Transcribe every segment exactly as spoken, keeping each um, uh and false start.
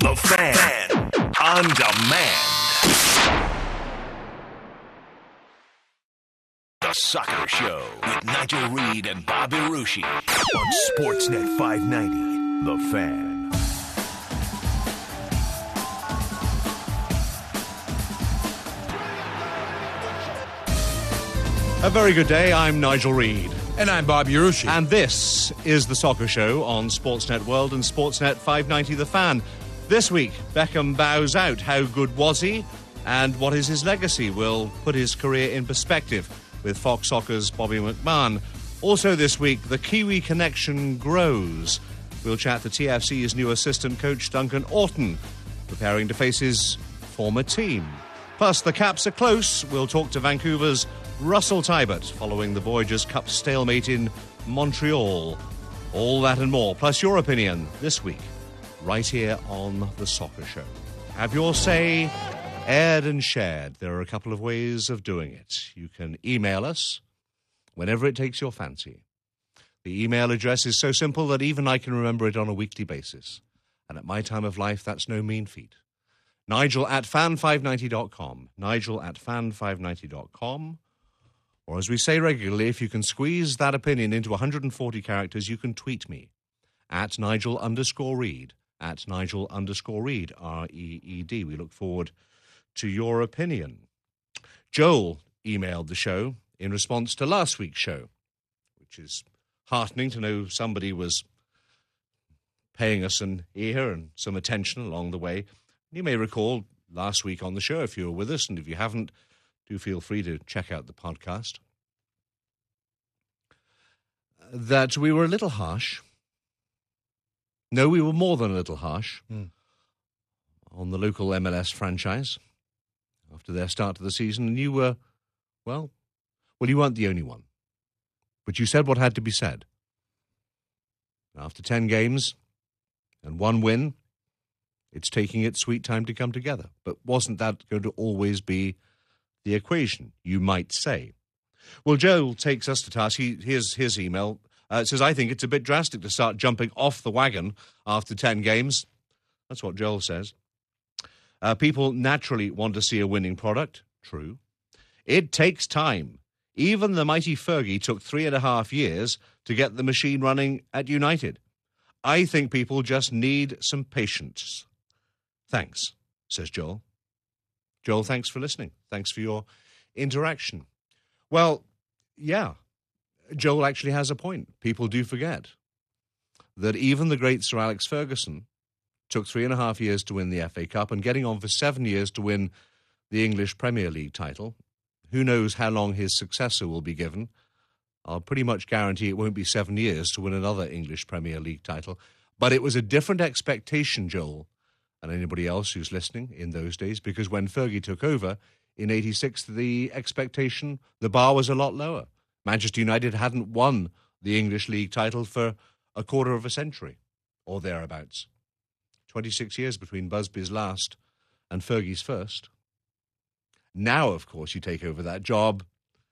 The Fan. On demand. The Soccer Show with Nigel Reed and Bobby Ruschi on Sportsnet five ninety. The Fan. A very good day. I'm Nigel Reed. And I'm Bobby Ruschi. And this is The Soccer Show on Sportsnet World and Sportsnet five ninety The Fan. This week, Beckham bows out. How good was he? And what is his legacy? We'll put his career in perspective with Fox Soccer's Bobby McMahon. Also this week, the Kiwi connection grows. We'll chat to T F C's new assistant coach, Duncan Orton, preparing to face his former team. Plus, the Caps are close. We'll talk to Vancouver's Russell Teibert following the Voyageurs Cup stalemate in Montreal. All that and more, plus your opinion this week, right here on The Soccer Show. Have your say aired and shared. There are a couple of ways of doing it. You can email us whenever it takes your fancy. The email address is so simple that even I can remember it on a weekly basis. And at my time of life, that's no mean feat. Nigel at fan five ninety dot com. Nigel at fan five ninety dot com. Or as we say regularly, if you can squeeze that opinion into one hundred forty characters, you can tweet me at Nigel underscore Reed, at Nigel underscore Reed, R E E D. We look forward to your opinion. Joel emailed the show in response to last week's show, which is heartening to know somebody was paying us an ear and some attention along the way. You may recall last week on the show, if you were with us, and if you haven't, do feel free to check out the podcast, that we were a little harsh. No, we were more than a little harsh mm. on the local M L S franchise after their start to the season. And you were, well, well, you weren't the only one. But you said what had to be said. After ten games and one win, it's taking its sweet time to come together. But wasn't that going to always be the equation, you might say? Well, Joel takes us to task. He, here's his email. Uh, it says, I think it's a bit drastic to start jumping off the wagon after ten games. That's what Joel says. Uh, people naturally want to see a winning product. True. It takes time. Even the mighty Fergie took three and a half years to get the machine running at United. I think people just need some patience. Thanks, says Joel. Joel, thanks for listening. Thanks for your interaction. Well, yeah, Joel actually has a point. People do forget that even the great Sir Alex Ferguson took three and a half years to win the F A Cup and getting on for seven years to win the English Premier League title. Who knows how long his successor will be given. I'll pretty much guarantee it won't be seven years to win another English Premier League title. But it was a different expectation, Joel, and anybody else who's listening in those days, because when Fergie took over in eighty-six, the expectation, the bar was a lot lower. Manchester United hadn't won the English League title for a quarter of a century, or thereabouts. twenty-six years between Busby's last and Fergie's first. Now, of course, you take over that job,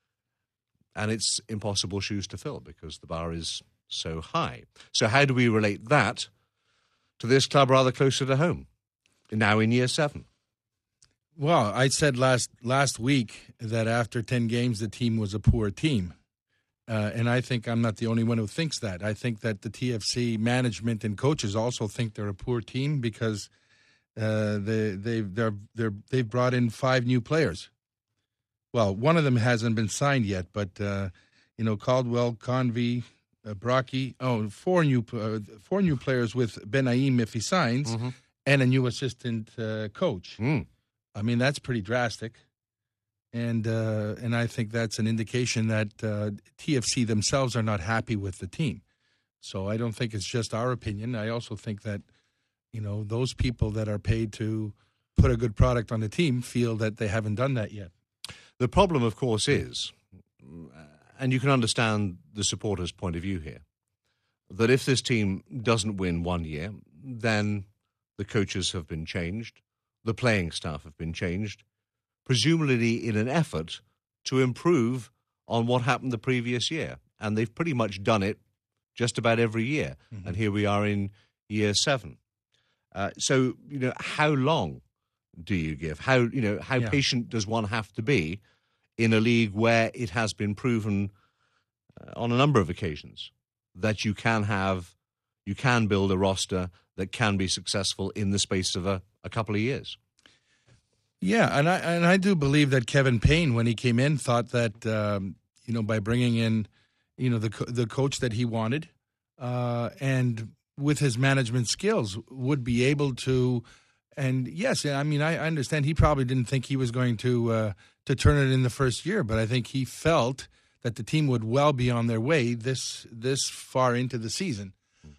and it's impossible shoes to fill because the bar is so high. So how do we relate that to this club rather closer to home, now in year seven? Well, I said last last week that after ten games, the team was a poor team. Uh, and I think I'm not the only one who thinks that. I think that the T F C management and coaches also think they're a poor team because uh, they, they've, they're, they're, they've brought in five new players. Well, one of them hasn't been signed yet, but, uh, you know, Caldwell, Convey, uh, Brocky, oh, four new, uh, four new players with Benaim if he signs, mm-hmm. and a new assistant uh, coach. Mm. I mean, that's pretty drastic. And uh, and I think that's an indication that uh, T F C themselves are not happy with the team. So I don't think it's just our opinion. I also think that, you know, those people that are paid to put a good product on the team feel that they haven't done that yet. The problem, of course, is, and you can understand the supporters' point of view here, that if this team doesn't win one year, then the coaches have been changed, the playing staff have been changed, presumably in an effort to improve on what happened the previous year. And they've pretty much done it just about every year. Mm-hmm. And here we are in year seven. Uh, so, you know, how long do you give? How, you know, how Yeah. patient does one have to be in a league where it has been proven uh, on a number of occasions that you can have, you can build a roster that can be successful in the space of a, a couple of years? Yeah, and I and I do believe that Kevin Payne, when he came in, thought that um, you know, by bringing in, you know, the co- the coach that he wanted, uh, and with his management skills, would be able to. And yes, I mean, I, I understand he probably didn't think he was going to uh, to turn it in the first year, but I think he felt that the team would well be on their way this this far into the season.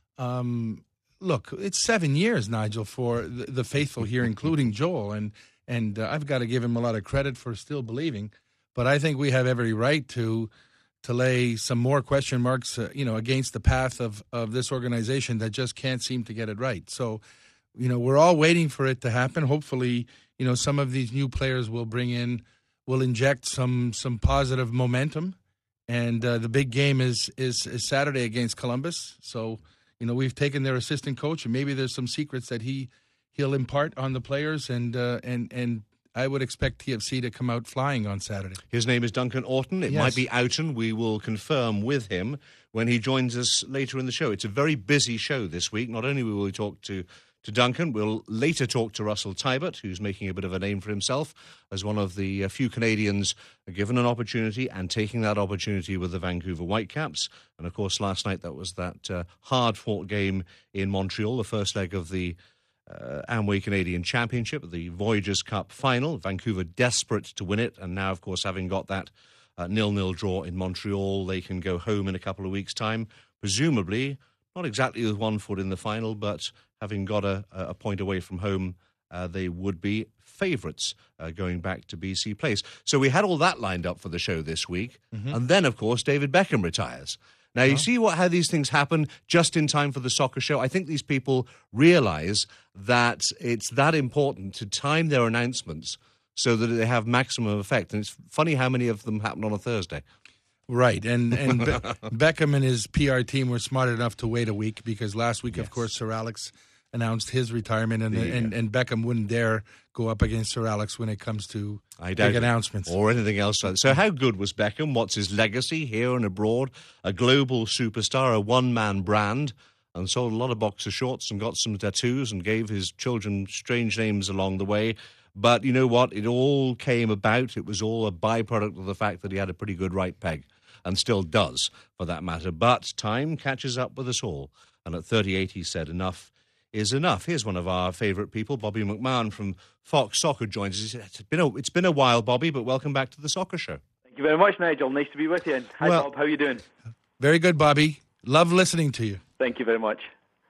Um, look, it's seven years, Nigel, for the, the faithful here, including Joel, and and uh, I've got to give him a lot of credit for still believing. But I think we have every right to to lay some more question marks, uh, you know, against the path of of this organization that just can't seem to get it right. So, you know, we're all waiting for it to happen. Hopefully, you know, some of these new players will bring in, will inject some some positive momentum. And uh, the big game is, is is Saturday against Columbus. So, you know, we've taken their assistant coach, and maybe there's some secrets that he he'll impart on the players, and uh, and and I would expect T F C to come out flying on Saturday. His name is Duncan Orton. It Yes. might be Outen. We will confirm with him when he joins us later in the show. It's a very busy show this week. Not only will we talk to to Duncan, we'll later talk to Russell Tybert, who's making a bit of a name for himself as one of the uh, few Canadians given an opportunity and taking that opportunity with the Vancouver Whitecaps. And, of course, last night that was that uh, hard-fought game in Montreal, the first leg of the uh, Amway Canadian Championship, the Voyageurs Cup final. Vancouver desperate to win it, and now, of course, having got that uh, nil-nil draw in Montreal, they can go home in a couple of weeks' time, presumably not exactly with one foot in the final, but having got a, a point away from home, uh, they would be favourites uh, going back to B C Place. So we had all that lined up for the show this week. Mm-hmm. And then, of course, David Beckham retires. Now, you oh. see what how these things happen just in time for the soccer show? I think these people realise that it's that important to time their announcements so that they have maximum effect. And it's funny how many of them happen on a Thursday. Right, and and Be- Beckham and his P R team were smart enough to wait a week, because last week, yes. of course, Sir Alex announced his retirement, and, the, and and Beckham wouldn't dare go up against Sir Alex when it comes to I big announcements. Or anything else. So how good was Beckham? What's his legacy here and abroad? A global superstar, a one-man brand, and sold a lot of boxer shorts and got some tattoos and gave his children strange names along the way. But you know what? It all came about. It was all a byproduct of the fact that he had a pretty good right peg, and still does, for that matter. But time catches up with us all. And at thirty-eight, he said, enough is enough. Here's one of our favourite people, Bobby McMahon from Fox Soccer, joins us. He said, it's been a, it's been a while, Bobby, but welcome back to the Soccer Show. Thank you very much, Nigel. Nice to be with you. Hi, well, Bob. How are you doing? Very good, Bobby. Love listening to you. Thank you very much.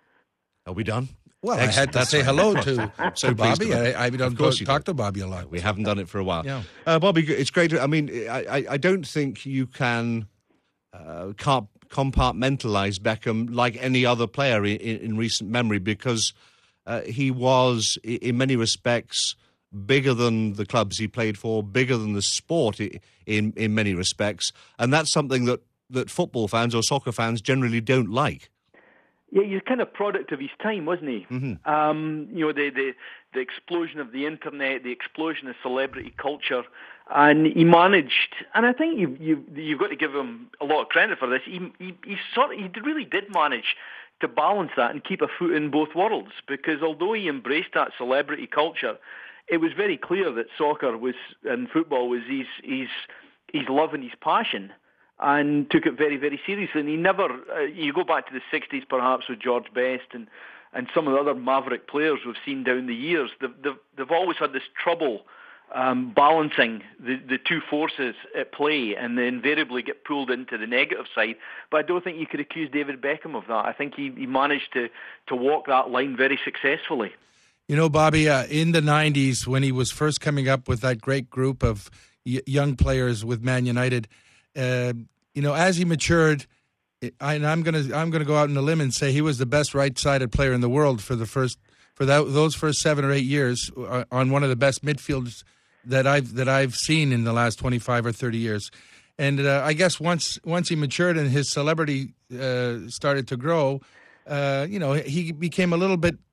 Are we done? Well, Excellent. I had to That's say right. hello to, so to Bobby. I, I don't talk, talk to Bobby a lot. We haven't done it for a while. Yeah. Uh, Bobby, it's great. To, I mean, I, I don't think you can uh, compartmentalize Beckham like any other player in, in recent memory, because uh, he was, in many respects, bigger than the clubs he played for, bigger than the sport in, in many respects. And that's something that, that football fans or soccer fans generally don't like. Yeah, he's kind of product of his time, wasn't he? Mm-hmm. Um, you know, the, the the explosion of the internet, the explosion of celebrity culture, and he managed. And I think you you you've got to give him a lot of credit for this. He he, he sort of, he really did manage to balance that and keep a foot in both worlds. Because although he embraced that celebrity culture, it was very clear that soccer was and football was his his his love and his passion, and took it very, very seriously. And he never, uh, you go back to the sixties perhaps with George Best and, and some of the other maverick players we've seen down the years, they've, they've, they've always had this trouble um, balancing the, the two forces at play, and they invariably get pulled into the negative side. But I don't think you could accuse David Beckham of that. I think he, he managed to, to walk that line very successfully. You know, Bobby, uh, in the nineties, when he was first coming up with that great group of y- young players with Man United, Uh, you know, as he matured, I, and I'm gonna I'm gonna go out on a limb and say he was the best right-sided player in the world for the first for that, those first seven or eight years uh, on one of the best midfielders that I've that I've seen in the last twenty-five or thirty years. And uh, I guess once once he matured and his celebrity uh, started to grow, uh, you know, he became a little bit.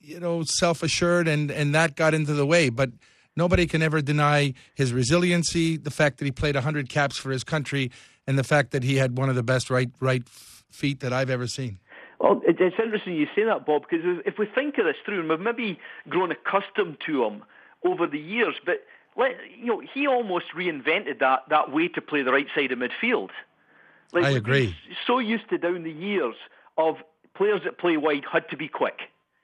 you know, self-assured, and, and that got into the way. But nobody can ever deny his resiliency, the fact that he played one hundred caps for his country, and the fact that he had one of the best right right feet that I've ever seen. Well, it's interesting you say that, Bob, because if we think of this through, and we've maybe grown accustomed to him over the years, but let, you know, he almost reinvented that, that way to play the right side of midfield. Like, I agree. So used to down the years of players that play wide had to be quick,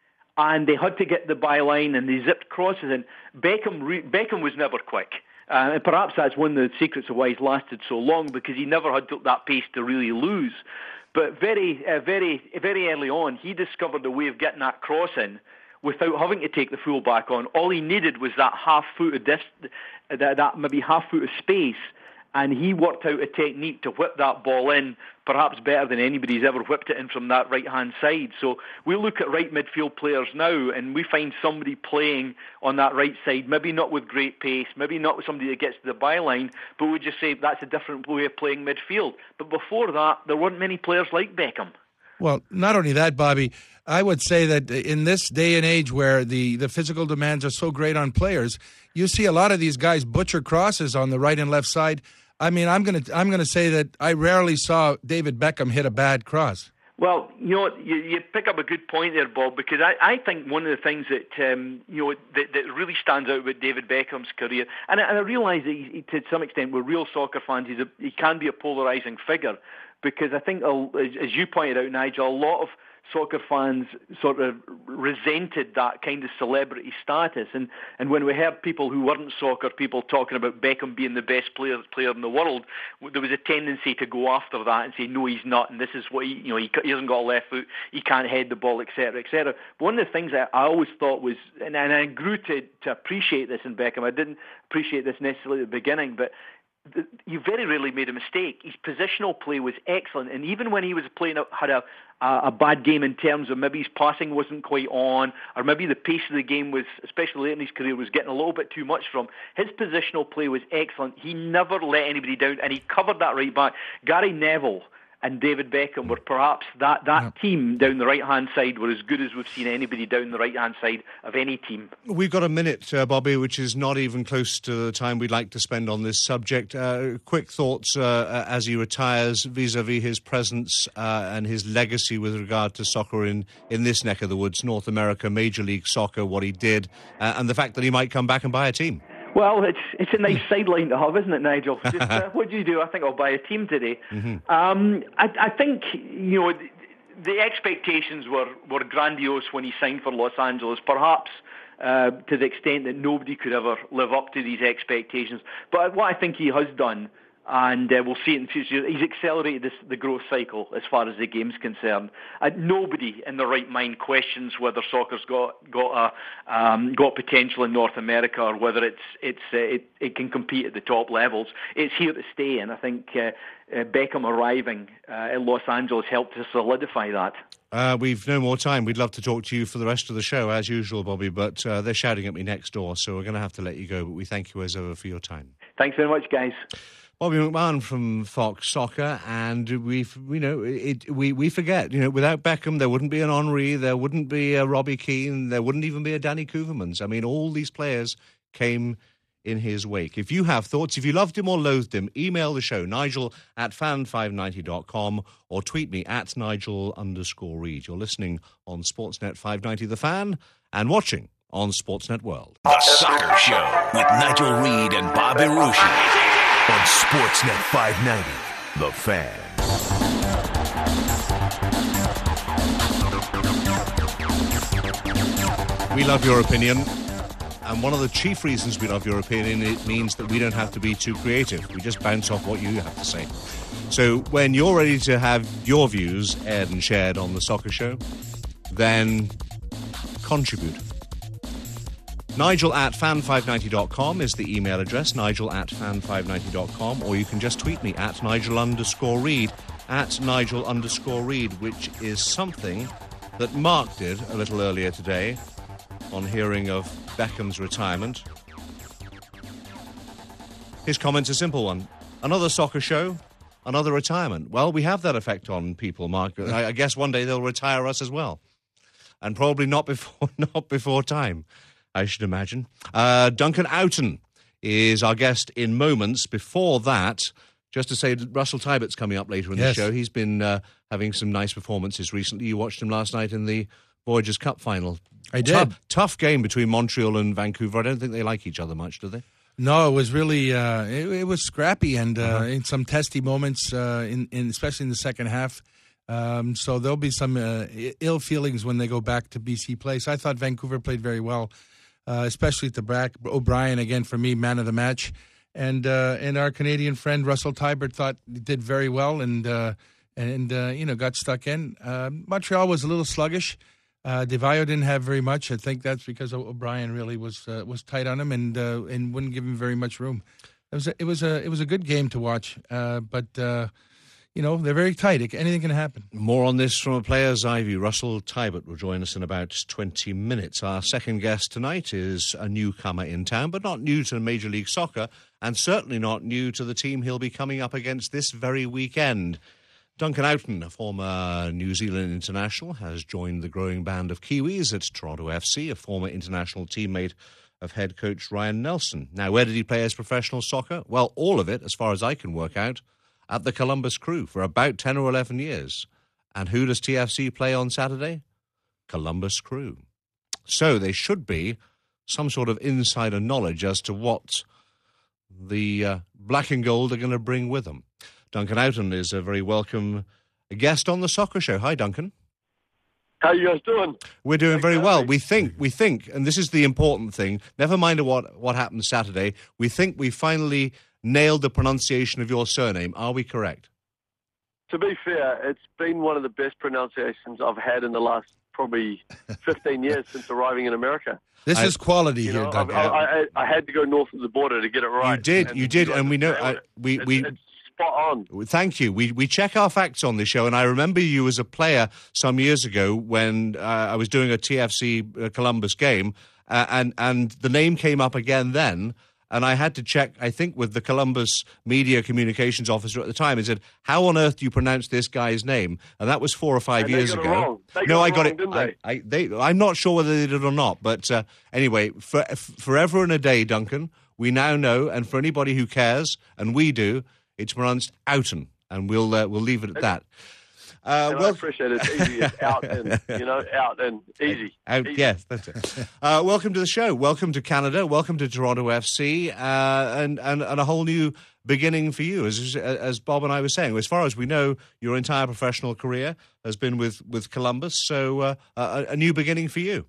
and they had to get the byline, and they zipped crosses in. Beckham, re- Beckham was never quick. Uh, and perhaps that's one of the secrets of why he's lasted so long, because he never had that pace to really lose. But very, uh, very, very early on, he discovered a way of getting that cross in without having to take the full back on. All he needed was that half foot of dis- that, that maybe half foot of space, and he worked out a technique to whip that ball in, perhaps better than anybody's ever whipped it in from that right-hand side. So we look at right midfield players now, and we find somebody playing on that right side, maybe not with great pace, maybe not with somebody that gets to the byline, but we just say that's a different way of playing midfield. But before that, there weren't many players like Beckham. Well, not only that, Bobby, I would say that in this day and age where the, the physical demands are so great on players, you see a lot of these guys butcher crosses on the right and left side. I mean, I'm going to I'm going to say that I rarely saw David Beckham hit a bad cross. Well, you know what, you, you pick up a good point there, Bob, because I, I think one of the things that um, you know that, that really stands out with David Beckham's career, and I, and I realise that he, to some extent we're real soccer fans, he's a, he can be a polarising figure, because I think, as you pointed out, Nigel, a lot of soccer fans sort of resented that kind of celebrity status, and, and when we heard people who weren't soccer people talking about Beckham being the best player player in the world, there was a tendency to go after that and say no, he's not, and this is what he, you know, he, he hasn't got a left foot, he can't head the ball, et cetera, et cetera. But one of the things I, I always thought was, and, and I grew to to appreciate this in Beckham. I didn't appreciate this necessarily at the beginning, but you very rarely made a mistake. His positional play was excellent, and even when he was playing, had a, a bad game in terms of maybe his passing wasn't quite on, or maybe the pace of the game was, especially late in his career, was getting a little bit too much from him. His positional play was excellent. He never let anybody down, and he covered that right back. Gary Neville and David Beckham were perhaps that, that yeah. team down the right-hand side were as good as we've seen anybody down the right-hand side of any team. We've got a minute, uh, Bobby, which is not even close to the time we'd like to spend on this subject. Uh, quick thoughts uh, as he retires vis-a-vis his presence uh, and his legacy with regard to soccer in, in this neck of the woods, North America, Major League Soccer, what he did, uh, and the fact that he might come back and buy a team. Well, it's it's a nice sideline to have, isn't it, Nigel? Just, uh, what do you do? I think I'll buy a team today. Mm-hmm. Um, I, I think, you know, the, the expectations were, were grandiose when he signed for Los Angeles, perhaps uh, to the extent that nobody could ever live up to these expectations. But what I think he has done, and uh, we'll see it in the future, he's accelerated this, the growth cycle as far as the game's concerned. Uh, nobody in their right mind questions whether soccer's got got a, um, got potential in North America, or whether it's it's uh, it, it can compete at the top levels. It's here to stay, and I think uh, uh, Beckham arriving uh, in Los Angeles helped to solidify that. Uh, we've no more time. We'd love to talk to you for the rest of the show, as usual, Bobby, but uh, they're shouting at me next door, so we're going to have to let you go. But we thank you as ever for your time. Thanks very much, guys. Bobby McMahon from Fox Soccer, and we, you know, it, we we forget, you know, without Beckham there wouldn't be an Henry, there wouldn't be a Robbie Keane, there wouldn't even be a Danny Koevermans. I mean, all these players came in his wake. If you have thoughts, if you loved him or loathed him, email the show, Nigel at fan five ninety dot com, or tweet me at Nigel underscore Reid. You're listening on Sportsnet five ninety The Fan and watching on Sportsnet World. The Soccer Show with Nigel Reid and Bobby Ruschi. On Sportsnet five ninety, The Fan. We love your opinion, and one of the chief reasons we love your opinion, it means that we don't have to be too creative. We just bounce off what you have to say. So when you're ready to have your views aired and shared on The Soccer Show, then contribute. Nigel at fan five ninety dot com is the email address, Nigel at fan five ninety dot com, or you can just tweet me at Nigel underscore Reid, at Nigel underscore Reid, which is something that Mark did a little earlier today on hearing of Beckham's retirement. His comment's a simple one. Another soccer show, another retirement. Well, we have that effect on people, Mark. I, I guess one day they'll retire us as well. and probably not before not before time, I should imagine. Uh, Duncan Oughton is our guest in moments. Before that, just to say, Russell Tybert coming up later in Yes. the show. He's been uh, having some nice performances recently. You watched him last night in the Voyageurs Cup final. I did. Tough, tough game between Montreal and Vancouver. I don't think they like each other much, do they? No, it was really uh, it, it was scrappy and uh, Uh-huh. in some testy moments, uh, in, in especially in the second half. Um, so there'll be some uh, ill feelings when they go back to B C Place. I thought Vancouver played very well, uh, especially at the back. O'Brien again for me, man of the match, and uh, and our Canadian friend Russell Tybert thought he did very well and uh, and uh, you know got stuck in. Uh, Montreal was a little sluggish. Uh, DeVayo didn't have very much. I think that's because O'Brien really was uh, was tight on him and uh, and wouldn't give him very much room. It was a, it was a it was a good game to watch, uh, but uh, you know they're very tight. It, anything can happen. More on this from a player's eye view. Russell Tybert will join us in about twenty minutes. Our second guest tonight is a newcomer in town, but not new to Major League Soccer, and certainly not new to the team he'll be coming up against this very weekend. Duncan Oughton, a former New Zealand international, has joined the growing band of Kiwis at Toronto F C, a former international teammate of head coach Ryan Nelson. Now, where did he play his professional soccer? Well, all of it, as far as I can work out, at the Columbus Crew for about ten or eleven years. And who does T F C play on Saturday? Columbus Crew. So there should be some sort of insider knowledge as to what the uh, black and gold are going to bring with them. Duncan Oughton is a very welcome guest on the Soccer Show. Hi, Duncan. How you guys doing? We're doing Thanks very for well. having me. We think, we think, and this is the important thing, never mind what, what happened Saturday, we think we finally nailed the pronunciation of your surname. Are we correct? To be fair, it's been one of the best pronunciations I've had in the last probably fifteen years since arriving in America. This I- is quality You here, know, I, Duncan. I, I, I had to go north of the border to get it right. You did, And you did, guys and we know, have I, nailed it. we, It's, we, it's spot on. Thank you. We we check our facts on this show, and I remember you as a player some years ago when uh, I was doing a T F C uh, Columbus game, uh, and and the name came up again then, and I had to check. I think with the Columbus media communications officer at the time, and said, "How on earth do you pronounce this guy's name?" And that was four or five And they years got it ago. wrong. They no, got I it got wrong, it. didn't I, they? I, they, I'm not sure whether they did or not, but uh, anyway, for, forever and a day, Duncan. We now know, and for anybody who cares, and we do, it's pronounced Oughton. And we'll uh, we'll leave it at that. Uh, And I well, appreciate it. It's easy. It's out and, you know, out and easy. out, Easy. yes, that's it. Uh, welcome to the show. Welcome to Canada. Welcome to Toronto F C, uh, and, and and a whole new beginning for you. As as Bob and I were saying, as far as we know, your entire professional career has been with, with Columbus. So uh, a, a new beginning for you.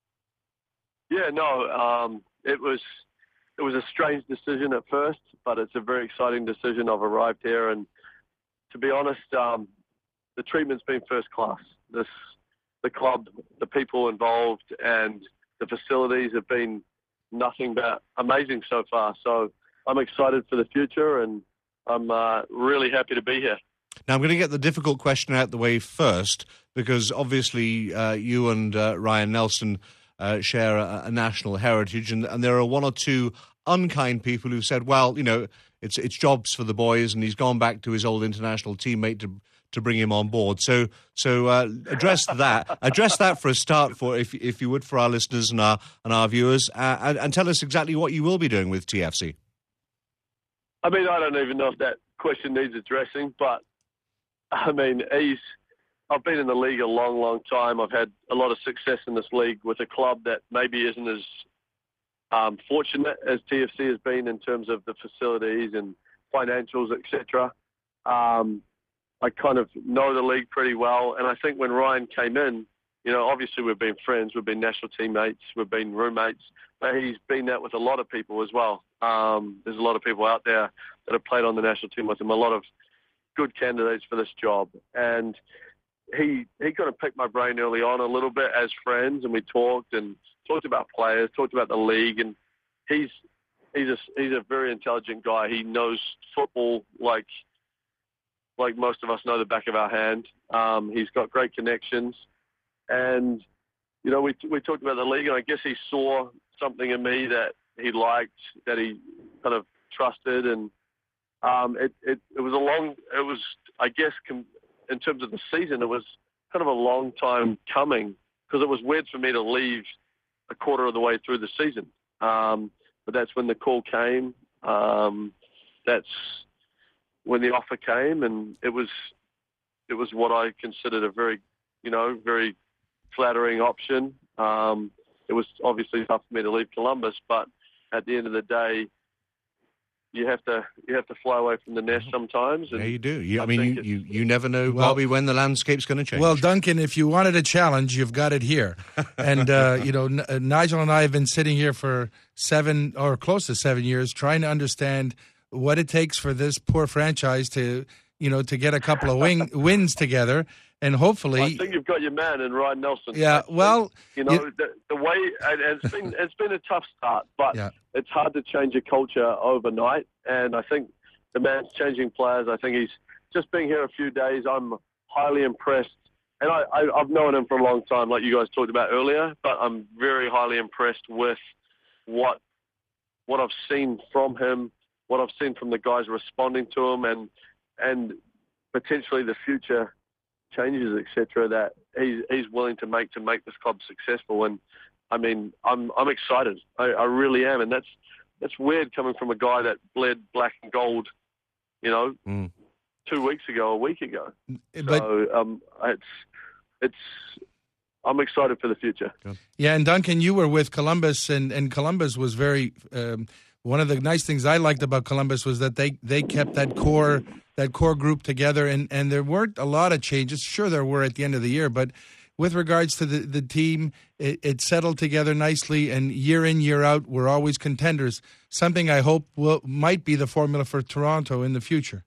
Yeah, no, um, it was it was a strange decision at first, but it's a very exciting decision. I've arrived here, and to be honest, um, the treatment's been first class. This, the club, the people involved, and the facilities have been nothing but amazing so far. So I'm excited for the future, and I'm uh, really happy to be here. Now, I'm going to get the difficult question out the way first, because obviously uh, you and uh, Ryan Nelson uh, share a, a national heritage, and, and there are one or two unkind people who said, well, you know, it's it's jobs for the boys, and he's gone back to his old international teammate to to bring him on board. So so uh, address that. Address that for a start, for if if you would, for our listeners and our and our viewers, uh, and, and tell us exactly what you will be doing with T F C. I mean, I don't even know if that question needs addressing, but I mean, he's. I've been in the league a long, long time. I've had a lot of success in this league with a club that maybe isn't as um, fortunate as T F C has been in terms of the facilities and financials, et cetera. Um, I kind of know the league pretty well, and I think when Ryan came in, you know, obviously we've been friends, we've been national teammates, we've been roommates, but he's been that with a lot of people as well. Um, there's a lot of people out there that have played on the national team with him, a lot of good candidates for this job. And he he kind of picked my brain early on a little bit as friends, and we talked and talked about players, talked about the league, and he's he's a, he's a very intelligent guy. He knows football like like most of us know the back of our hand. Um, he's got great connections, and you know we we talked about the league, and I guess he saw something in me that he liked, that he kind of trusted, and um, it, it it was a long it was I guess com- in terms of the season, it was kind of a long time coming, because it was weird for me to leave a quarter of the way through the season. Um, but that's when the call came. Um, that's when the offer came, and it was it was what I considered a very, you know, very flattering option. Um, it was obviously tough for me to leave Columbus, but at the end of the day, you have to you have to fly away from the nest sometimes. And yeah, you do. You, I, I mean, you, think you, you never know, Well- Bobby, when the landscape's going to change. Well, Duncan, if you wanted a challenge, you've got it here. And, uh, you know, N- uh, Nigel and I have been sitting here for seven or close to seven years trying to understand what it takes for this poor franchise to, you know, to get a couple of wing, wins together. And hopefully... I think you've got your man in Ryan Nelson. Yeah, I think, well, you know, you- the, the way and it's been it's been a tough start, but Yeah. it's hard to change a culture overnight. And I think the man's changing players. I think he's just being here a few days. I'm highly impressed, and I, I I've known him for a long time, like you guys talked about earlier. But I'm very highly impressed with what what I've seen from him, what I've seen from the guys responding to him, and and potentially the future changes, et cetera, that he's he's willing to make to make this club successful. And I mean, I'm I'm excited. I, I really am, and that's that's weird coming from a guy that bled black and gold, you know, Mm. two weeks ago, a week ago. But so um, it's it's I'm excited for the future. Yeah, and Duncan, you were with Columbus, and, and Columbus was very. Um, one of the nice things I liked about Columbus was that they, they kept that core that core group together, and, and there weren't a lot of changes. Sure, there were at the end of the year, but with regards to the, the team, it, it settled together nicely, and year in, year out, we're always contenders. Something I hope will might be the formula for Toronto in the future.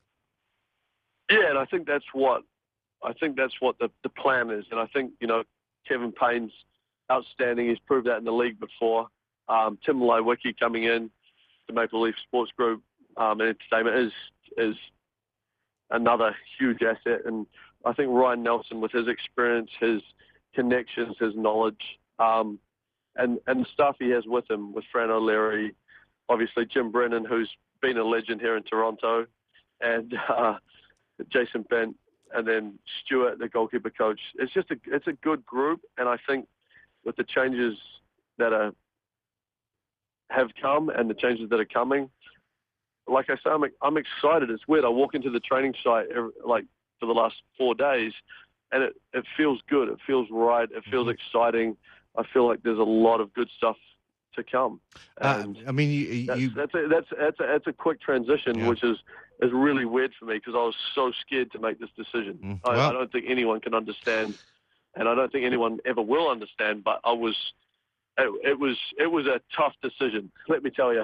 Yeah, and I think that's what I think that's what the, the plan is. And I think, you know, Kevin Payne's outstanding. He's proved that in the league before. Um, Tim Leiweke coming in to Maple Leaf Sports Group um, and Entertainment is is another huge asset. And I think Ryan Nelson, with his experience, his connections, his knowledge, um, and and the stuff he has with him, with Fran O'Leary, obviously Jim Brennan, who's been a legend here in Toronto, and uh, Jason Bent, and then Stuart, the goalkeeper coach. It's just a it's a good group, and I think with the changes that are have come and the changes that are coming, like I say, I'm I'm excited. It's weird. I walk into the training site every, like for the last four days, and it, it feels good. It feels right. It feels exciting. I feel like there's a lot of good stuff to come. Uh, And I mean, you, that's, you that's a that's that's a, that's a quick transition, Yeah. which is is really weird for me because I was so scared to make this decision. Mm. I, Well- I don't think anyone can understand, and I don't think anyone ever will understand. But I was, it, it was it was a tough decision. Let me tell you.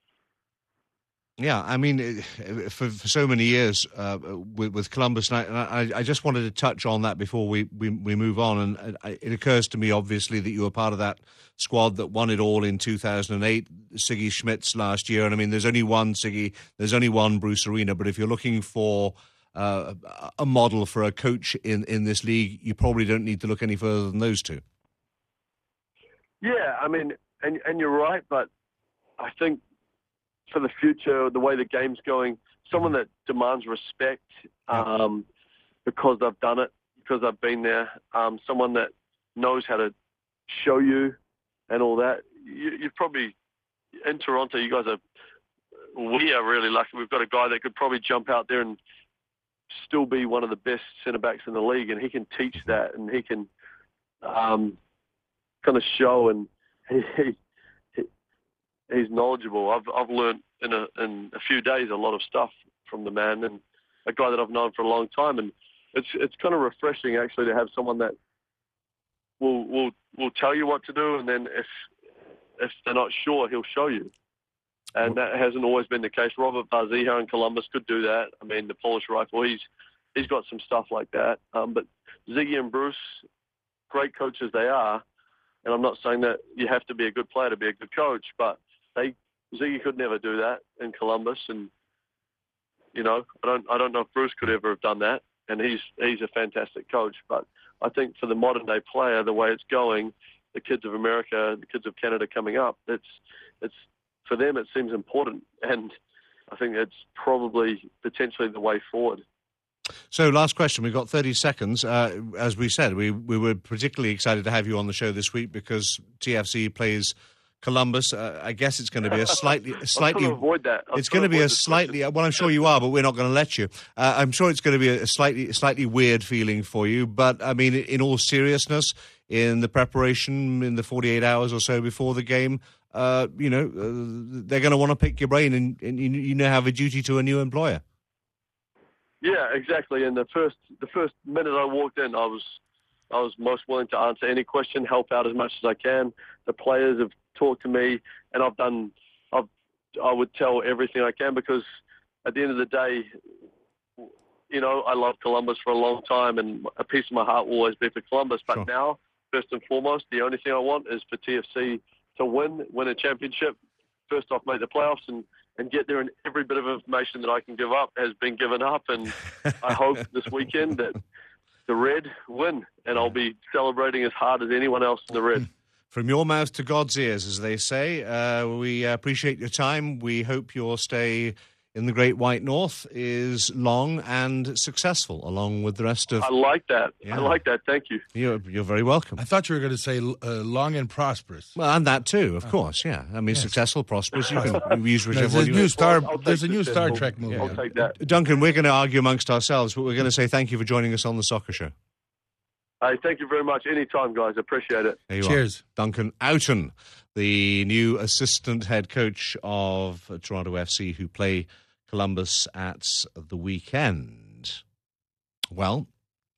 Yeah, I mean, it- for, for so many years uh, with, with Columbus, and I, I, I just wanted to touch on that before we, we, we move on. And it, it occurs to me, obviously, that you were part of that squad that won it all in two thousand eight, Siggy Schmitz last year. And I mean, there's only one Siggy, there's only one Bruce Arena. But if you're looking for uh, a model for a coach in, in this league, you probably don't need to look any further than those two. Yeah, I mean, and and you're right, but I think for the future, the way the game's going, someone that demands respect um, because I've done it, because I've been there, um, someone that knows how to show you and all that. You, you've probably, in Toronto, you guys are, we are really lucky. We've got a guy that could probably jump out there and still be one of the best centre-backs in the league, and he can teach that, and he can um, kind of show, and he, he he's knowledgeable. I've I've learned in a in a few days a lot of stuff from the man, and a guy that I've known for a long time. And it's it's kind of refreshing actually to have someone that will will will tell you what to do, and then if if they're not sure, he'll show you. And that hasn't always been the case. Robert Barzija in Columbus could do that. I mean, the Polish rifle, he's he's got some stuff like that. Um, but Ziggy and Bruce, great coaches they are, and I'm not saying that you have to be a good player to be a good coach, but they Ziggy could never do that in Columbus, and you know, I don't I don't know if Bruce could ever have done that, and he's he's a fantastic coach. But I think for the modern day player, the way it's going, the kids of America, the kids of Canada coming up, it's it's for them it seems important, and I think it's probably potentially the way forward. So, last question. We've got thirty seconds. Uh, as we said, we, we were particularly excited to have you on the show this week because T F C plays Columbus. Uh, I guess it's going to be a slightly, a slightly. I'm trying to avoid that. I'm it's going to be a slightly. Question. Well, I'm sure you are, but we're not going to let you. Uh, I'm sure it's going to be a slightly, slightly weird feeling for you. But I mean, in all seriousness, in the preparation, in the forty-eight hours or so before the game, uh, you know, uh, they're going to want to pick your brain, and, and you, you know, have a duty to a new employer. Yeah, exactly. And the first, the first minute I walked in, I was, I was most willing to answer any question, help out as much as I can. The players have talked to me, and I've done, I've, I would tell everything I can because at the end of the day, you know, I love Columbus for a long time, and a piece of my heart will always be for Columbus. But sure. now, first and foremost, the only thing I want is for T F C to win, win a championship. First off, make the playoffs and, and get there, and every bit of information that I can give up has been given up. And I hope this weekend that the Red win, and I'll be celebrating as hard as anyone else in the Red. From your mouth to God's ears, as they say. Uh, we appreciate your time. We hope your stay in the Great White North is long and successful, along with the rest of... I like that. Yeah. I like that. Thank you. You're, you're very welcome. I thought you were going to say uh, long and prosperous. Well, and that too, of oh. course, yeah. I mean, yes. Successful, prosperous, you can use whichever there's one you new Star, well, There's a new Star I'll, Trek movie. I'll take that. Duncan, we're going to argue amongst ourselves, but we're going to say thank you for joining us on the Soccer Show. Hey, thank you very much. Anytime, guys. Appreciate it. There you Cheers. Are. Duncan Oughton, the new assistant head coach of Toronto F C, who play Columbus at the weekend. Well,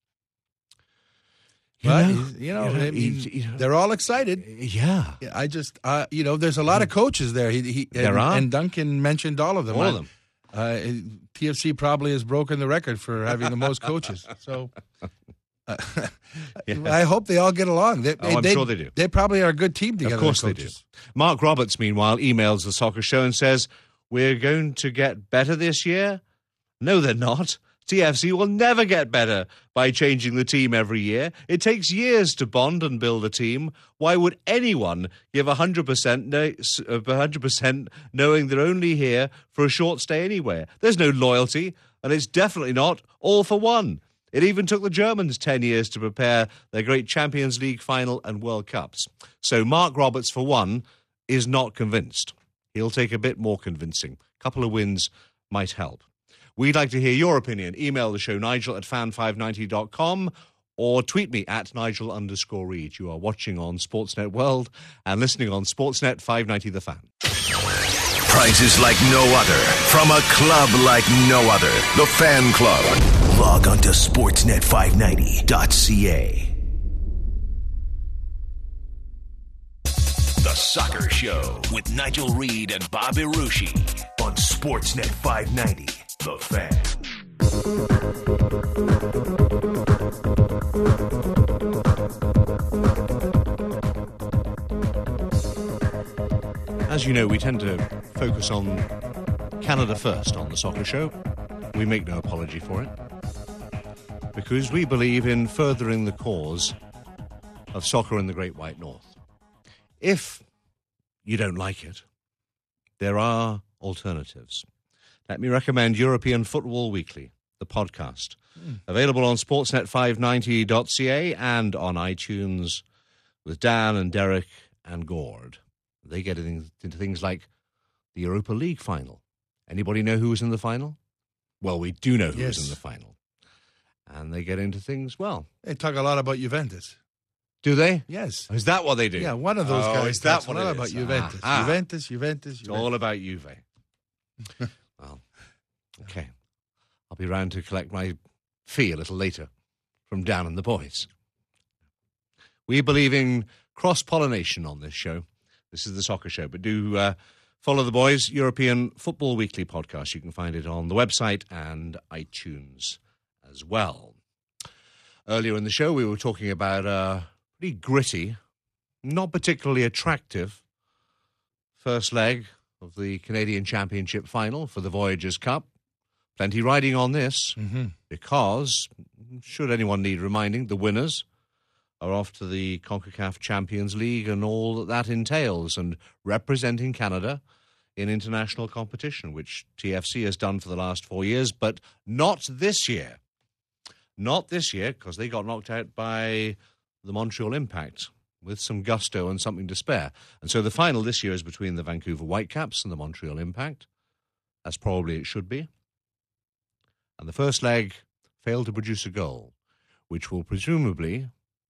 you but, know, you know, you know, I mean, you know, they're all excited. Yeah. I just, uh, you know, there's a lot of coaches there. He, he, there and, are. And Duncan mentioned all of them. All I, of them. Uh, T F C probably has broken the record for having the most coaches. So uh, yeah. I hope they all get along. They, oh, I'm they, sure they do. They probably are a good team together. Of course they do. Mark Roberts, meanwhile, emails the Soccer Show and says, we're going to get better this year? No, they're not. T F C will never get better by changing the team every year. It takes years to bond and build a team. Why would anyone give one hundred percent, no, one hundred percent knowing they're only here for a short stay anywhere? There's no loyalty, and it's definitely not all for one. It even took the Germans ten years to prepare their great Champions League final and World Cups. So Mark Roberts, for one, is not convinced. He'll take a bit more convincing. A couple of wins might help. We'd like to hear your opinion. Email the show, Nigel at fan five ninety dot com, or tweet me at Nigel underscore Reid. You are watching on Sportsnet World and listening on Sportsnet five ninety The Fan. Prizes like no other, from a club like no other. The Fan Club. Log on to sportsnet five ninety dot c a. The Soccer Show with Nigel Reid and Bobby Ruschi on Sportsnet five ninety. The Fan. As you know, we tend to focus on Canada first on the Soccer Show. We make no apology for it, because we believe in furthering the cause of soccer in the Great White North. If you don't like it, there are alternatives. Let me recommend European Football Weekly, the podcast. Mm. Available on sportsnet five ninety dot c a and on iTunes with Dan and Derek and Gord. They get into things like the Europa League final. Anybody know who was in the final? Well, we do know who yes. was in the final. And they get into things, well... They talk a lot about Juventus. Do they? Yes. Is that what they do? Yeah, one of those oh, guys. Is that talks what a lot it about is? Juventus. Ah, Juventus, Juventus, It's Juventus. all about Juve. Well, okay. I'll be round to collect my fee a little later from Dan and the boys. We believe in cross-pollination on this show. This is the Soccer Show, but do uh, follow the boys' European Football Weekly podcast. You can find it on the website and iTunes as well. Earlier in the show, we were talking about a pretty gritty, not particularly attractive first leg of the Canadian Championship final for the Voyageurs Cup. Plenty riding on this, mm-hmm. because, should anyone need reminding, the winners are off to the CONCACAF Champions League and all that that entails, and representing Canada in international competition, which T F C has done for the last four years, but not this year. Not this year, because they got knocked out by the Montreal Impact with some gusto and something to spare. And so the final this year is between the Vancouver Whitecaps and the Montreal Impact. As probably it should be. And the first leg failed to produce a goal, which will presumably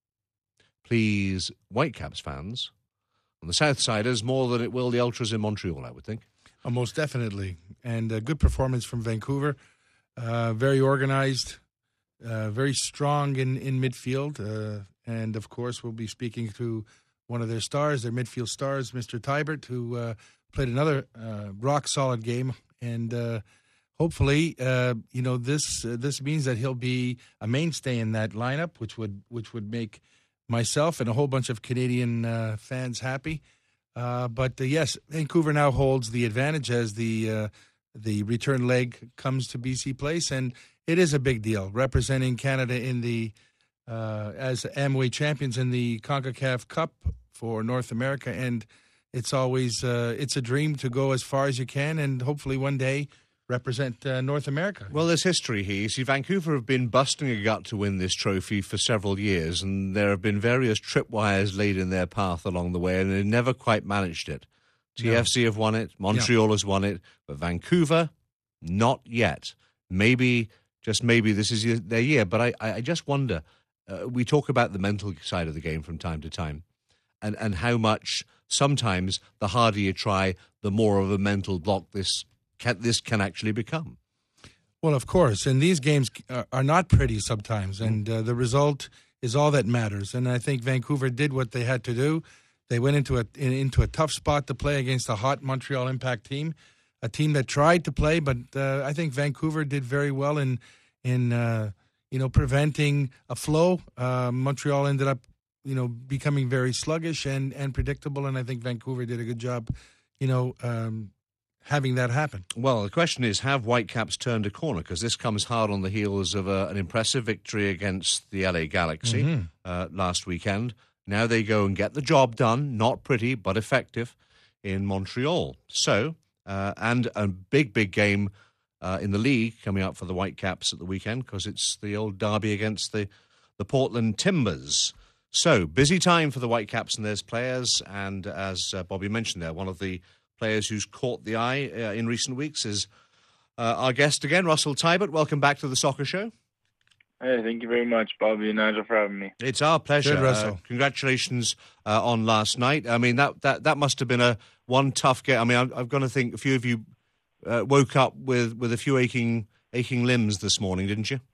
please Whitecaps fans on the South Siders more than it will the Ultras in Montreal, I would think. Oh, most definitely. And a good performance from Vancouver. Uh, very organized, uh, very strong in, in midfield. Uh, and, of course, we'll be speaking to one of their stars, their midfield stars, Mister Teibert, who uh, played another uh, rock-solid game. And uh, hopefully, uh, you know, this uh, this means that he'll be a mainstay in that lineup, which would which would make myself and a whole bunch of Canadian uh, fans happy. Uh, but uh, yes, Vancouver now holds the advantage as the uh, the return leg comes to B C Place, and it is a big deal representing Canada in the uh, as Amway champions in the CONCACAF Cup for North America, and it's always uh, it's a dream to go as far as you can, and hopefully one day represent uh, North America. Well, there's history here. You see, Vancouver have been busting a gut to win this trophy for several years, and there have been various tripwires laid in their path along the way, and they never quite managed it. T F C no. have won it, Montreal yeah. has won it, but Vancouver, not yet. Maybe, just maybe, this is their year, but I, I just wonder, uh, we talk about the mental side of the game from time to time, and, and how much sometimes the harder you try, the more of a mental block this can, this can actually become. Well, of course, and these games are, are not pretty sometimes, and uh, the result is all that matters. And I think Vancouver did what they had to do. They went into a in, into a tough spot to play against a hot Montreal Impact team, a team that tried to play, but uh, I think Vancouver did very well in in uh, you know preventing a flow. Uh, Montreal ended up you know becoming very sluggish and, and predictable, and I think Vancouver did a good job, you know. Um, having that happen. Well, the question is, have Whitecaps turned a corner? Because this comes hard on the heels of a, an impressive victory against the L A Galaxy mm-hmm. uh, last weekend. Now they go and get the job done, not pretty, but effective, in Montreal. So, uh, and a big, big game uh, in the league coming up for the Whitecaps at the weekend, because it's the old derby against the, the Portland Timbers. So, busy time for the Whitecaps and their players, and as uh, Bobby mentioned there, one of the players who's caught the eye uh, in recent weeks is uh, our guest again, Russell Teibert. Welcome back to the Soccer Show. Hey, thank you very much, Bobby and Nigel, for having me. It's our pleasure. Good, Russell. Uh, congratulations uh, on last night. I mean, that, that, that must have been a one tough game. I mean, I'm, I'm going to think a few of you uh, woke up with, with a few aching aching limbs this morning, didn't you?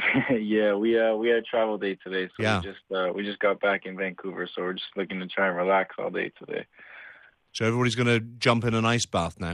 yeah, we uh, we had a travel day today, so yeah. we just uh, we just got back in Vancouver, so we're just looking to try and relax all day today. So everybody's going to jump in an ice bath now?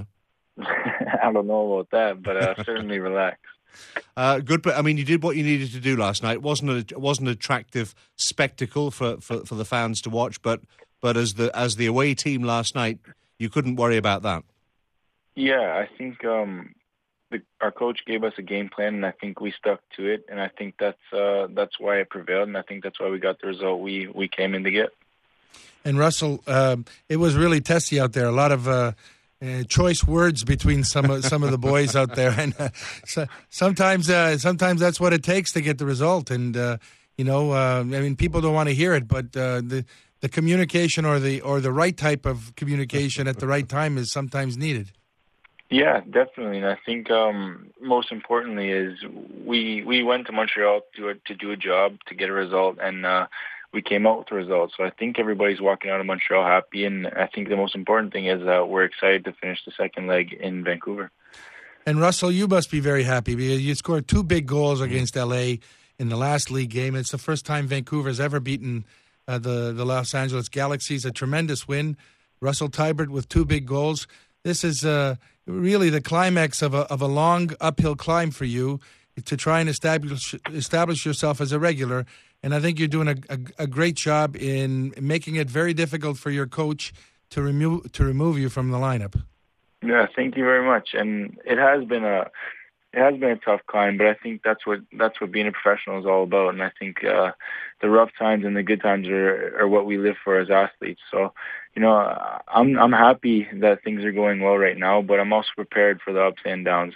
I don't know about that, but uh, certainly relax. Uh, good, but I mean, you did what you needed to do last night. It wasn't a, it wasn't an attractive spectacle for, for, for the fans to watch, but but as the as the away team last night, you couldn't worry about that. Yeah, I think um, the, our coach gave us a game plan, and I think we stuck to it, and I think that's uh, that's why it prevailed, and I think that's why we got the result we, we came in to get. And Russell, uh, it was really testy out there. A lot of uh, uh, choice words between some of, some of the boys out there, and uh, so sometimes uh, sometimes that's what it takes to get the result. And uh, you know, uh, I mean, people don't want to hear it, but uh, the the communication or the or the right type of communication at the right time is sometimes needed. Yeah, definitely. And I think um, most importantly is we we went to Montreal to to do a job, to get a result, and. Uh, We came out with the results. So I think everybody's walking out of Montreal happy, and I think the most important thing is that we're excited to finish the second leg in Vancouver. And Russell, you must be very happy because you scored two big goals against L A in the last league game. It's the first time Vancouver's ever beaten uh, the, the Los Angeles Galaxy. It's a tremendous win. Russell Teibert with two big goals. This is uh, really the climax of a, of a long uphill climb for you to try and establish establish yourself as a regular. And I think you're doing a, a, a great job in making it very difficult for your coach to remove to remove you from the lineup. Yeah, thank you very much. And it has been a it has been a tough climb, but I think that's what that's what being a professional is all about. And I think uh, the rough times and the good times are, are what we live for as athletes. So, you know, I'm I'm happy that things are going well right now, but I'm also prepared for the ups and downs.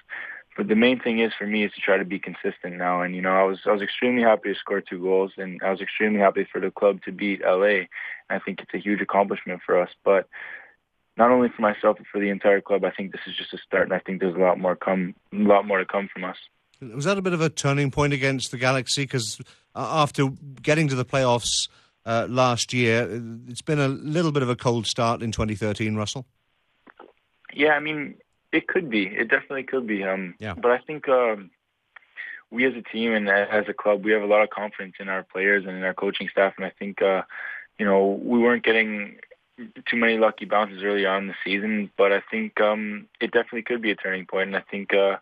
but the main thing is for me is to try to be consistent now. And you know, I was I was extremely happy to score two goals, and I was extremely happy for the club to beat L A. I think it's a huge accomplishment for us, but not only for myself but for the entire club. I think this is just a start, and I think there's a lot more come, a lot more to come from us. Was that a bit of a turning point against the Galaxy? Because after getting to the playoffs uh, last year, it's been a little bit of a cold start in twenty thirteen, Russell. Yeah, I mean, it could be. It definitely could be. Um, yeah. But I think um, we as a team and as a club, we have a lot of confidence in our players and in our coaching staff. And I think, uh, you know, we weren't getting too many lucky bounces early on in the season. But I think um, it definitely could be a turning point. And I think uh,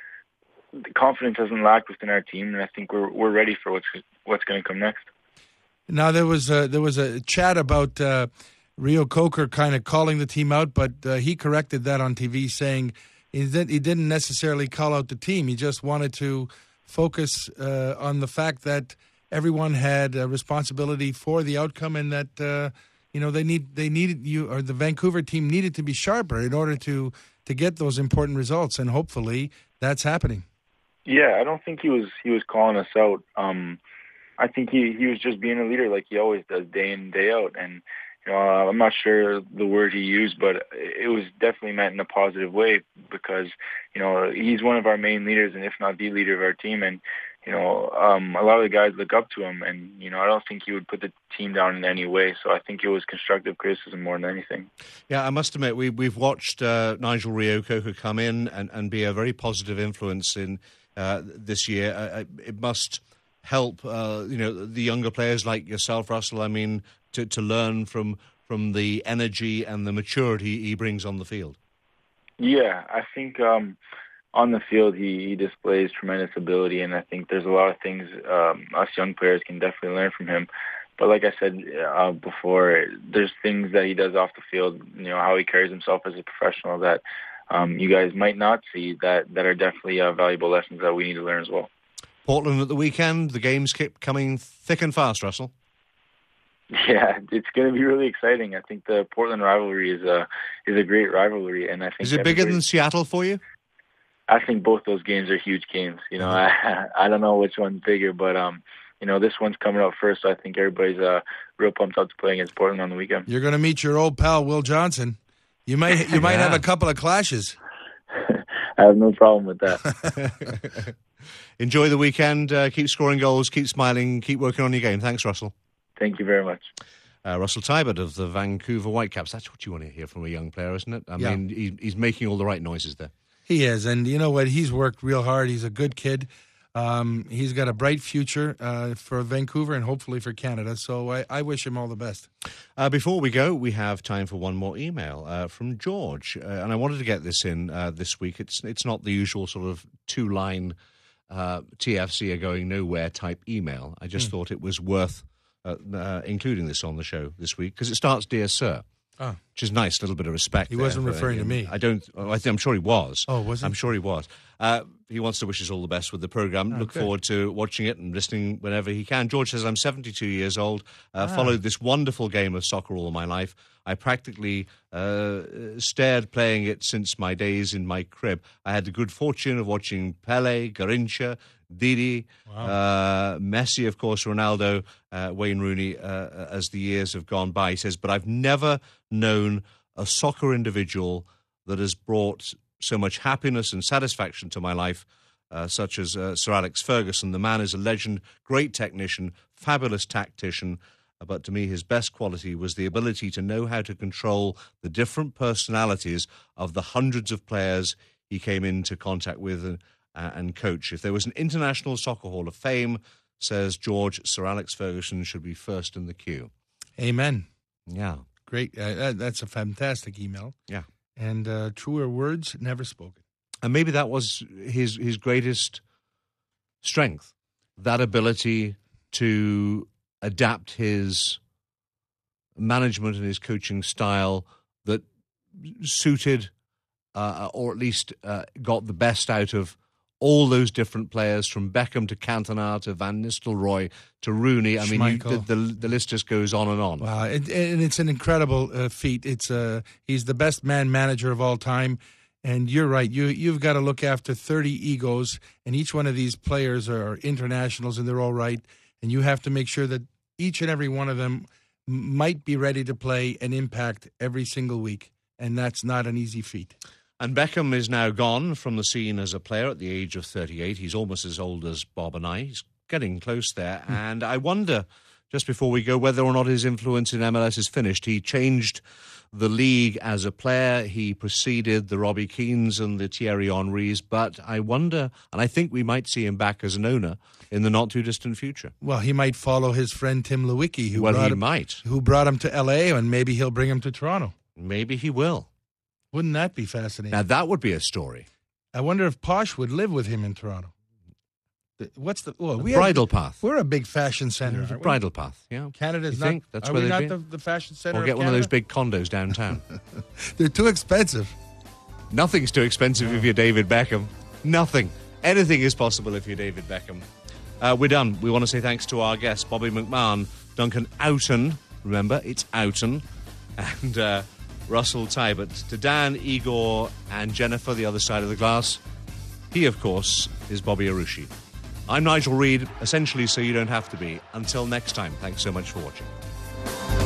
the confidence hasn't lacked within our team. And I think we're we're ready for what's what's going to come next. Now, there was a, there was a chat about Uh... Rio Coker kind of calling the team out, but uh, he corrected that on T V, saying he didn't, he didn't necessarily call out the team. He just wanted to focus uh, on the fact that everyone had a responsibility for the outcome, and that uh, you know they need they needed you or the Vancouver team needed to be sharper in order to to get those important results, and hopefully that's happening. Yeah, I don't think he was he was calling us out. Um, I think he he was just being a leader like he always does, day in day out, and. You know, uh, I'm not sure the word he used, but it was definitely meant in a positive way because, you know, he's one of our main leaders and if not the leader of our team. And, you know, um, a lot of the guys look up to him. And, you know, I don't think he would put the team down in any way. So I think it was constructive criticism more than anything. Yeah, I must admit, we, we've watched uh, Nigel Rio-Coker come in and, and be a very positive influence in uh, this year. Uh, it must help, uh, you know, the younger players like yourself, Russell. I mean, To, to learn from from the energy and the maturity he brings on the field. Yeah, I think um, on the field he, he displays tremendous ability, and I think there's a lot of things um, us young players can definitely learn from him. But like I said uh, before, there's things that he does off the field, you know, how he carries himself as a professional that um, you guys might not see that, that are definitely uh, valuable lessons that we need to learn as well. Portland at the weekend, the games keep coming thick and fast, Russell. Yeah, it's going to be really exciting. I think the Portland rivalry is a is a great rivalry, and I think is it bigger than Seattle for you? I think both those games are huge games. You know, I I don't know which one's bigger, but um, you know, this one's coming up first, so I think everybody's uh real pumped up to play against Portland on the weekend. You're going to meet your old pal Will Johnson. You might you might yeah. have a couple of clashes. I have no problem with that. Enjoy the weekend. Uh, keep scoring goals. Keep smiling. Keep working on your game. Thanks, Russell. Thank you very much. Uh, Russell Teibert of the Vancouver Whitecaps. That's what you want to hear from a young player, isn't it? I yeah. mean, he, he's making all the right noises there. He is, and you know what? He's worked real hard. He's a good kid. Um, he's got a bright future uh, for Vancouver and hopefully for Canada, so I, I wish him all the best. Uh, before we go, we have time for one more email uh, from George, uh, and I wanted to get this in uh, this week. It's, it's not the usual sort of two-line uh, T F C are going nowhere type email. I just mm. thought it was worth Uh, uh, including this on the show this week, because it starts, Dear Sir, oh. which is nice, a little bit of respect. He wasn't referring him. to me. I don't, I think, I'm sure he was. Oh, was he? I'm sure he was. Uh, he wants to wish us all the best with the programme. Oh, Look good. forward to watching it and listening whenever he can. George says, I'm seventy-two years old, uh, ah. followed this wonderful game of soccer all my life. I practically uh, stared playing it since my days in my crib. I had the good fortune of watching Pele, Garrincha, Didi, wow. uh, Messi, of course, Ronaldo, uh, Wayne Rooney, uh, as the years have gone by. He says, but I've never known a soccer individual that has brought so much happiness and satisfaction to my life, uh, such as uh, Sir Alex Ferguson. The man is a legend, great technician, fabulous tactician, but to me his best quality was the ability to know how to control the different personalities of the hundreds of players he came into contact with and, uh, and coach. If there was an International Soccer Hall of Fame, says George, Sir Alex Ferguson should be first in the queue. Amen. Yeah. Great. Uh, that's a fantastic email. Yeah. And uh, truer words never spoken. And maybe that was his his greatest strength, that ability to adapt his management and his coaching style that suited uh, or at least uh, got the best out of all those different players, from Beckham to Cantona to Van Nistelrooy to Rooney. I mean, you, the, the the list just goes on and on. Wow, it, and it's an incredible uh, feat. It's uh, he's the best man manager of all time. And you're right. You, you've got to look after thirty egos, and each one of these players are internationals, and they're all right. And you have to make sure that each and every one of them might be ready to play an impact every single week, and that's not an easy feat. And Beckham is now gone from the scene as a player at the age of thirty-eight. He's almost as old as Bob and I. He's getting close there. Hmm. And I wonder, just before we go, whether or not his influence in M L S is finished. He changed the league as a player. He preceded the Robbie Keanes and the Thierry Henrys. But I wonder, and I think we might see him back as an owner in the not-too-distant future. Well, he might follow his friend Tim Lewicki, who, well, brought he him, might. who brought him to L A, and maybe he'll bring him to Toronto. Maybe he will. Wouldn't that be fascinating? Now, that would be a story. I wonder if Posh would live with him in Toronto. What's the well, the we bridal have, path? We're a big fashion center. The bridal path, yeah. Canada's you not. Think that's are where we not be? the, the fashion center? Or get of one Canada? of those big condos downtown. They're too expensive. Nothing's too expensive no. if you're David Beckham. Nothing. Anything is possible if you're David Beckham. Uh, we're done. We want to say thanks to our guests, Bobby McMahon, Duncan Oughton. Remember, it's Oughton, and uh, Russell Tybert. To Dan, Igor, and Jennifer, the other side of the glass. He, of course, is Bobby Arushi. I'm Nigel Reid, essentially so you don't have to be. Until next time, thanks so much for watching.